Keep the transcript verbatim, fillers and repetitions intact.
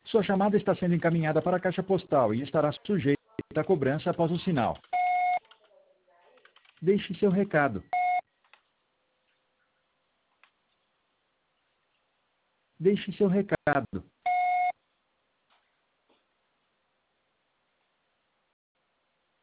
Sua chamada está sendo encaminhada para a caixa postal e estará sujeita à cobrança após o sinal. Deixe seu recado. Deixe seu recado.